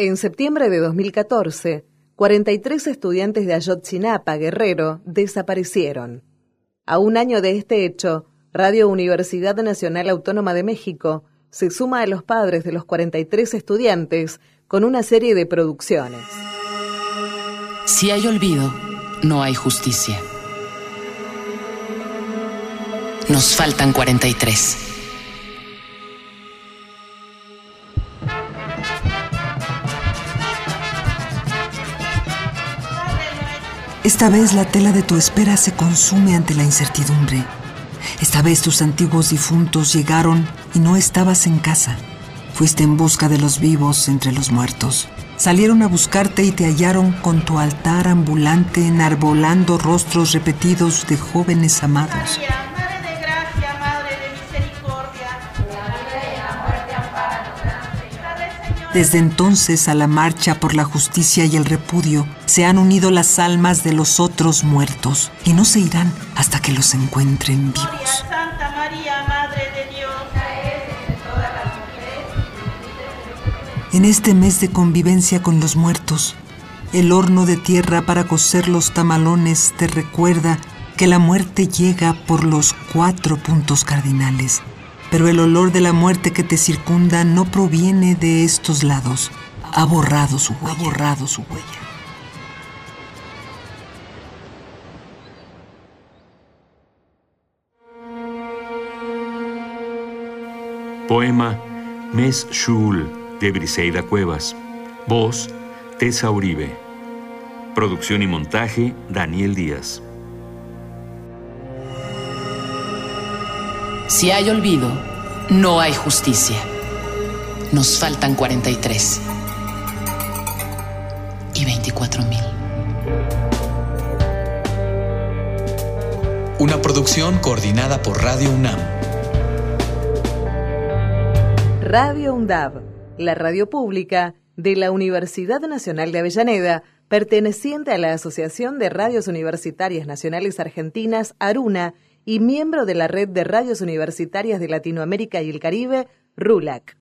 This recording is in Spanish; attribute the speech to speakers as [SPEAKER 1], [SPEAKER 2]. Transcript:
[SPEAKER 1] En septiembre de 2014, 43 estudiantes de Ayotzinapa, Guerrero, desaparecieron. A un año de este hecho, Radio Universidad Nacional Autónoma de México se suma a los padres de los 43 estudiantes con una serie de producciones.
[SPEAKER 2] Si hay olvido, no hay justicia. Nos faltan 43.
[SPEAKER 3] Esta vez la tela de tu espera se consume ante la incertidumbre. Esta vez tus antiguos difuntos llegaron y no estabas en casa. Fuiste en busca de los vivos entre los muertos. Salieron a buscarte y te hallaron con tu altar ambulante enarbolando rostros repetidos de jóvenes amados.
[SPEAKER 4] María, Madre de Gracia, Madre de Misericordia.
[SPEAKER 3] Desde entonces a la marcha por la justicia y el repudio se han unido las almas de los otros muertos y no se irán hasta que los encuentren vivos.
[SPEAKER 4] Santa María, Madre de Dios.
[SPEAKER 3] En este mes de convivencia con los muertos, el horno de tierra para cocer los tamalones te recuerda que la muerte llega por los 4 puntos cardinales. Pero el olor de la muerte que te circunda no proviene de estos lados. Ha borrado su huella.
[SPEAKER 5] Poema Mes Shul de Briseida Cuevas. Voz Tessa Uribe. Producción y montaje Daniel Díaz.
[SPEAKER 2] Si hay olvido, no hay justicia. Nos faltan 43. Y 24,000.
[SPEAKER 6] Una producción coordinada por Radio UNAM.
[SPEAKER 1] Radio UNDAV, la radio pública de la Universidad Nacional de Avellaneda, perteneciente a la Asociación de Radios Universitarias Nacionales Argentinas, ARUNA, y miembro de la Red de Radios Universitarias de Latinoamérica y el Caribe, RULAC.